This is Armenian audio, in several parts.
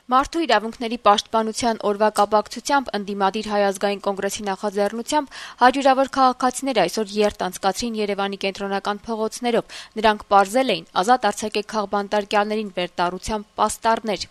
Մարդու իրավունքների պաշտպանության օրվա կապակցությամբ ընդդիմադիր Հայ ազգային կոնգրեսի նախաձեռնությամբ հարյուրավոր քաղաքացիներ այսօր երթ անցկացրին Երևանի կենտրոնական փողոցներով։ Նրանք պարզել էին ազատ արձակեք քաղբանտարկյալներին վերտառությամբ պաստառներ։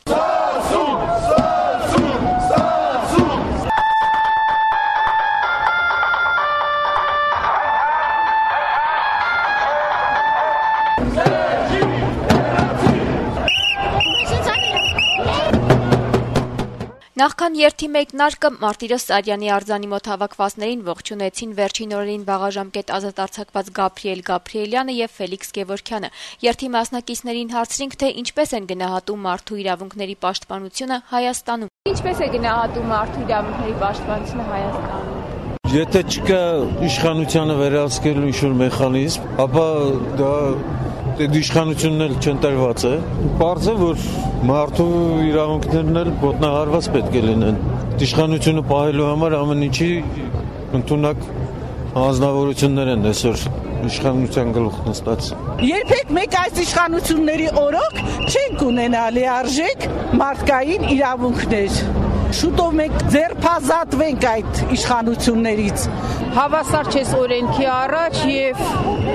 Նախքան երթի մեկնարկը Մարտիրոս Սարյանի արձանի մոտ հավաքվածներին ողջունեցին վերջին օրերին վաղաժամկետ ազատ արձակված Գաբրիել Գաբրիելյանը եւ Ֆելիքս Գևորգյանը։ Երթի մասնակիցներին հարցրինք, թե ինչպես են գնահատում մարդու իրավունքների պաշտպանությունը Հայաստանում։ Ինչպես է գնահատում մարդու իրավունքների պաշտպանությունը Հայաստանում։ Եթե չկա իշխանությանը վերահսկելու ինչ-որ մեխանիզմ, ապա դա իշխանությունն էլ չընտրված է։ Պարզ է, որ մարդու իրավունքներն էլ ոտնահարված պետք է լինեն։ Իշխանությունը պահելու համար ամեն ինչի ընդունակ հանձնավորություններ են այսօր իշխանության գլուխ նստած։ Երբեք մեկ այս իշխանությունների օրոք չենք ունենա լիարժեք մարդկային իրավունքներ։ Շուտով մենք ձերբազատվենք այդ իշխանություններից։ Հավասար չես օրենքի առաջ եւ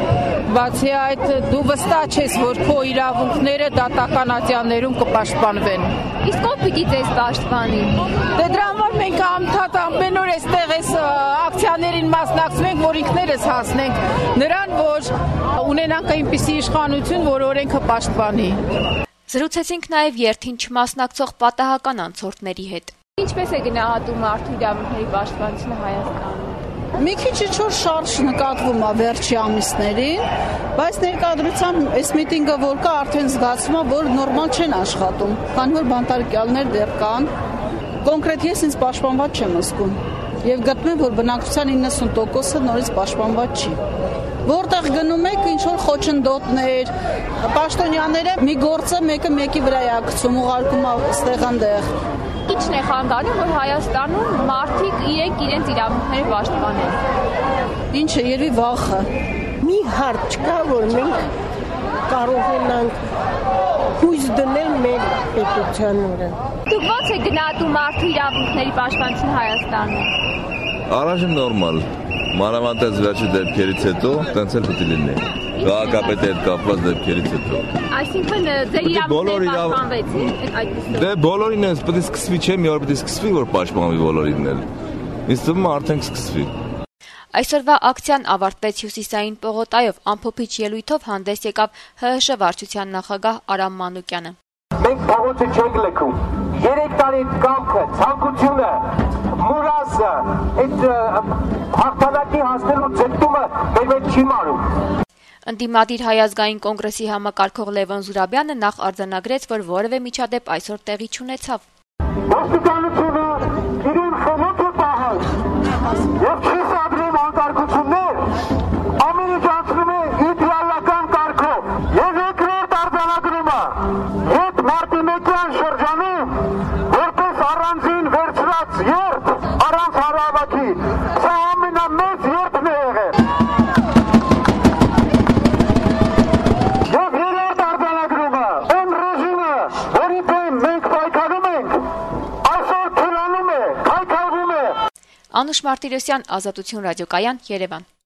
բացի այդ դու վստահ չես, որ քո իրավունքները դատական ատյաններում կպաշտպանվեն։ Իսկ ով պիտի ձեզ պաշտպանի։ Դե դրա համար մենք անդադ ամեն օր այստեղ այս ակցիաներին մասնակցում ենք, որ ինքներս հասնենք նրան, որ ունենանք այնպիսի իշխանություն, որ օրենքը պաշտպանի։ Զրուցեցինք նաև երթին չմասնակցող պատահական անցորդների հետ։ Ինչպես է գնահատում մարդու իրավունքների պաշտպանությունը Հայաստանում։ Մի քիչ ինչ-որ շարժ նկատվում է վերջի ամիսներին, բայց ներկայությամբ այս միտինգը որ կա, արդեն զգացվում է, որ նորմալ չեն աշխատում, քանի որ բանտարկյալներ դեռ կան։ Կոնկրետ ես ինձ պաշտպանված չեմ զգում եւ գտնում եմ, որ բնակչության 90%-ը նորից պաշտպանված չի։ Որտեղ գնում եք ինչ-որ խոչընդոտներ, պաշտոնյաները մի գործը մեկը մեկի վրա է գցում, ուղարկում ստեղ-անդեղ։ Ինչն է խանգարում, որ Հայաստանում մարդիկ իրենց իրավունքները պաշտպանեն։ Ինչը երևի վախը։ Մի հարց չկա, որ մենք կարողանանք հույս դնել մեր պետության վրա։ Դուք ո՞նց եք գնահատում մարդու իրավունքների պաշտպանությունը Հայաստանում։ Առաջին նորմալ, մանավանդ վերջի դեպքերից հետո տենց էլ պետք է լինի։ Քաղաքապետի հետ կապված դեպքերից հետո։ Այսինքն ձեր իրավունքները պաշտպանվեցին այդպես։ Դե բոլորին է, պետք է սկսվի, չէ՞, մի օր պետք է սկսվի, որ պաշտպանվի բոլորին էլ։ Ինձ թվում է արդեն սկսվի։ Այսօրվա ակցիան ավարտվեց Հյուսիսային պողոտայով, ամփոփիչ ելույթով հանդես եկավ ՀՀՇ վարչության նախագահ Արամ Մանուկյանը։ Մենք փողոցը չենք լքում։ 3 տարի կամքը, ցանկությունը, մուրասը, այդ հաղթանակի հասնելու ձգտումը մեր չի մարում։ Ընդդիմադիր Հայ ազգային կոնգրեսի համակարգող Լևոն Զուրաբյանը նախ արձանագրեց, որ որևէ միջադեպ այսօր տեղի չունեցավ։ Ոստիկանությունը իրեն խելոք է պահել եւ չի սադրում անկարգություններ, ամեն ինչ անցնում է իդեալական կարգով եւ երկրորդ արձանագրումը հետ մարտինեկյան շրջանում որպես առանձին վերցրած երթ առանց հարավակի սա ամենամեծ երթն է եղել։ Անուշ Մարտիրոսյան, Ազատություն ռադիոկայան, Երևան։